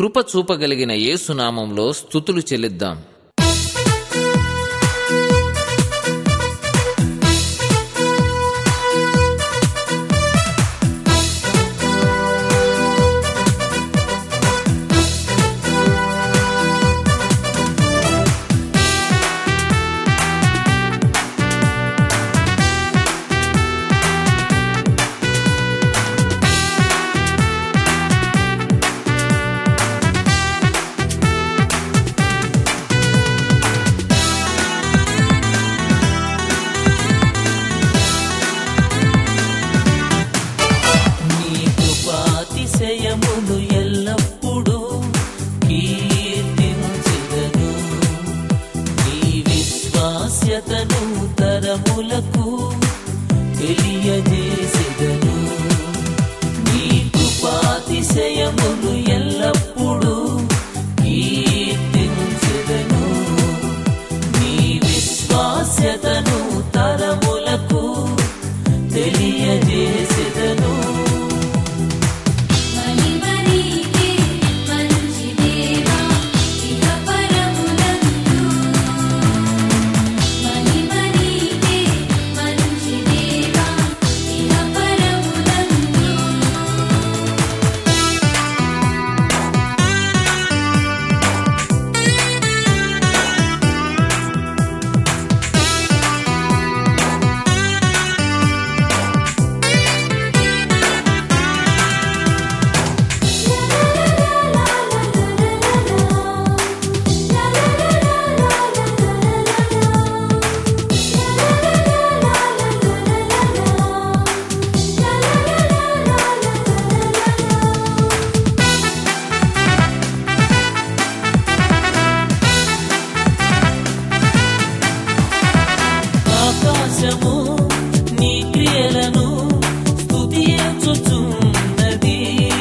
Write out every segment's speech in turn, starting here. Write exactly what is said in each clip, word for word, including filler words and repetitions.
కృప చూపగలిగిన యేసునామంలో స్తుతులు చెల్లిద్దాం. అతిశయమును ఎల్లప్పుడూ కీర్తించెదను, నీ విశ్వాస్యతను తరములకు తెలియజేసెదను. నీ కృపాతిశయమును ఎల్లప్పుడూ కీర్తించెదను, నీ విశ్వాస్యతను తరములకు తెలియజేసెదను. నీ క్రియలను స్తుతించుచున్నది,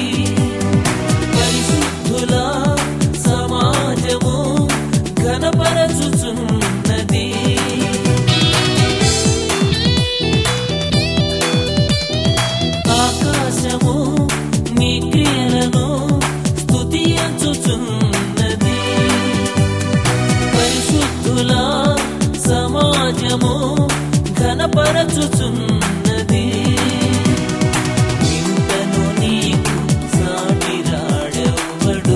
పరిశుద్ధుల సమాజము ఘనపరచుచున్నది. ఆకాశము నీ క్రియలను స్తుతించుచున్నది, పరిశుద్ధుల సమాజము ఘనపరచుచున్నది. ఇంతను నీకు సాటి రాడెవ్వడు,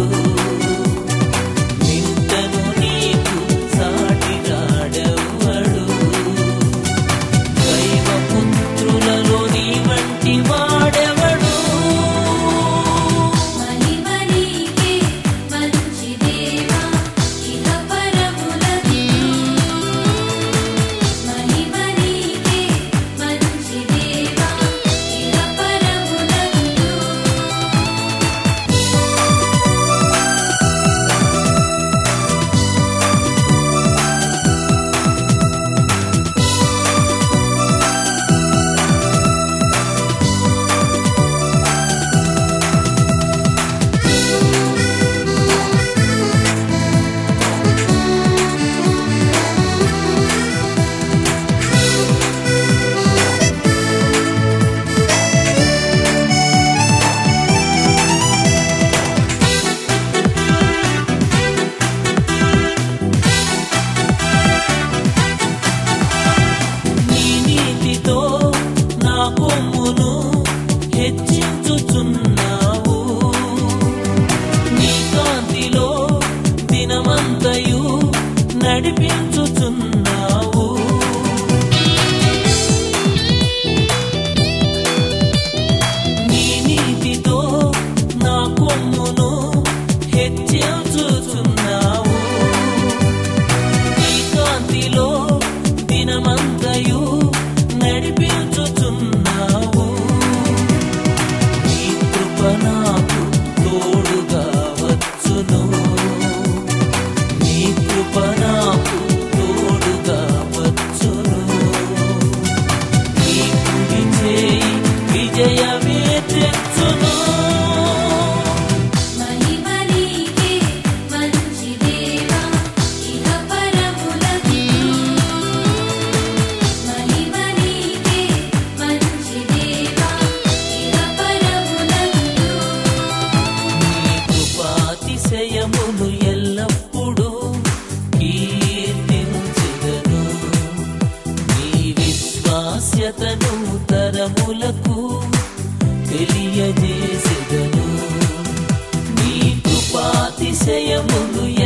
ఇంతను నీకు సాటి రాడెవ్వడు. దైవపుత్రులలో నీ వంటి వాడెవడు? హెచ్చించుచున్నావు, నీ కాంతిలో దినమంతయు నడిపించుచున్నావు. నీ నీతితో నా కొమ్మును హెచ్చించుచున్నావు, నీ కాంతిలో దినమంతయు నడిపించుచున్నావు. నాకు తోడుగా వచ్చును, నీ కృప నాకు కృపాతిశయమును ఎల్లప్పుడూ కీర్తించెదను. నీ విశ్వాస్యతను తరములకు తెలియజేసెదను. నీ కృపాతిశయమును